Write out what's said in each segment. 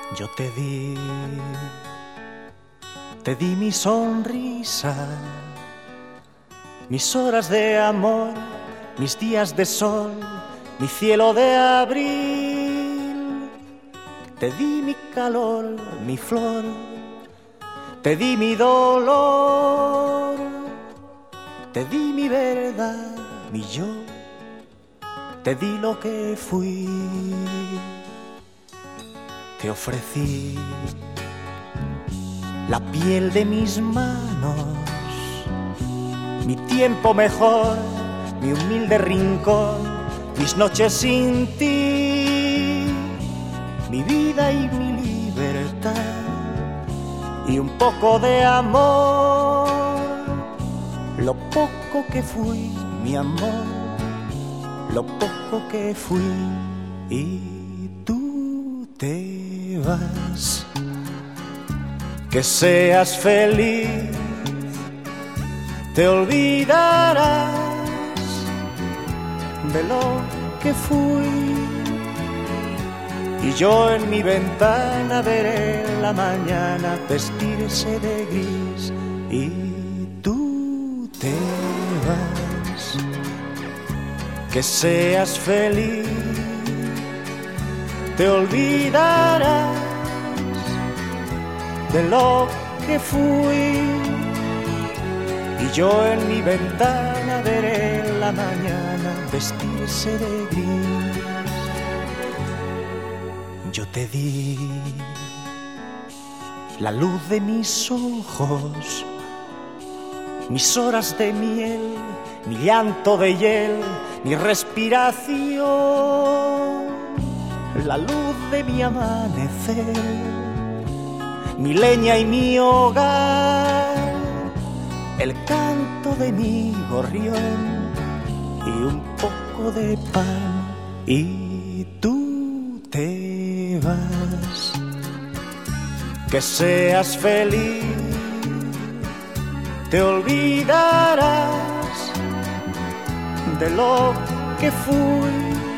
Yo te di mi sonrisa, mis horas de amor, mis días de sol, mi cielo de abril. Te di mi calor, mi flor, te di mi dolor, te di mi verdad, mi yo, te di lo que fui. Te ofrecí la piel de mis manos, mi tiempo mejor, mi humilde rincón, mis noches sin ti, mi vida y mi libertad, y un poco de amor, lo poco que fui, mi amor, lo poco que fui. Y tú te vas, que seas feliz, te olvidarás de lo que fui, y yo en mi ventana veré la mañana vestirse de gris. Y tú te vas, que seas feliz, te olvidarás de lo que fui, y yo en mi ventana veré la mañana vestirse de gris. Yo te di la luz de mis ojos, mis horas de miel, mi llanto de hiel, mi respiración, la luz de mi amanecer, mi leña y mi hogar, el canto de mi gorrión y un poco de pan. Y tú te vas, que seas feliz, te olvidarás de lo que fui,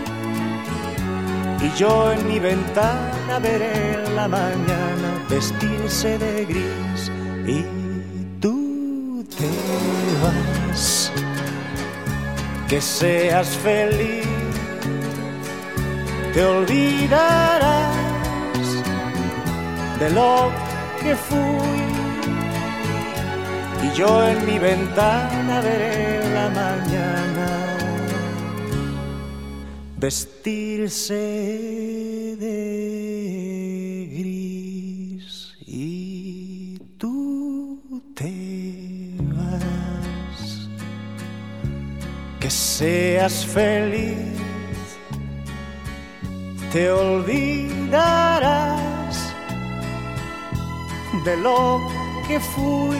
y yo en mi ventana veré la mañana vestirse de gris. Y tú te vas, que seas feliz, te olvidarás de lo que fui, y yo en mi ventana veré la mañana vestirse de gris. Y tú te vas, que seas feliz, te olvidarás de lo que fui,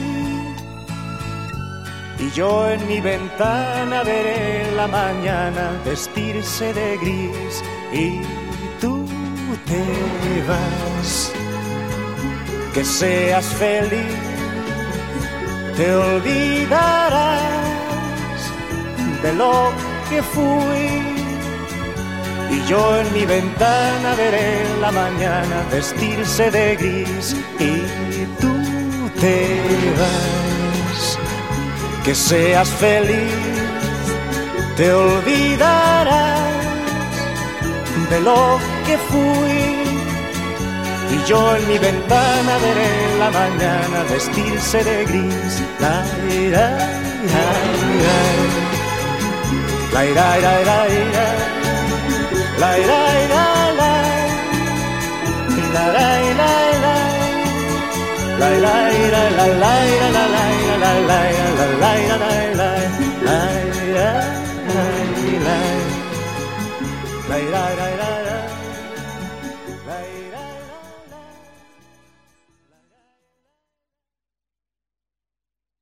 y yo en mi ventana veré la mañana vestirse de gris. Y tú te vas, que seas feliz, te olvidarás de lo que fui, y yo en mi ventana veré la mañana vestirse de gris. Y tú te vas, que seas feliz, te olvidarás de lo que fui, y yo en mi ventana veré la mañana vestirse de gris. La ira, la ira, la ira, la ira, la la la la la la la la la la la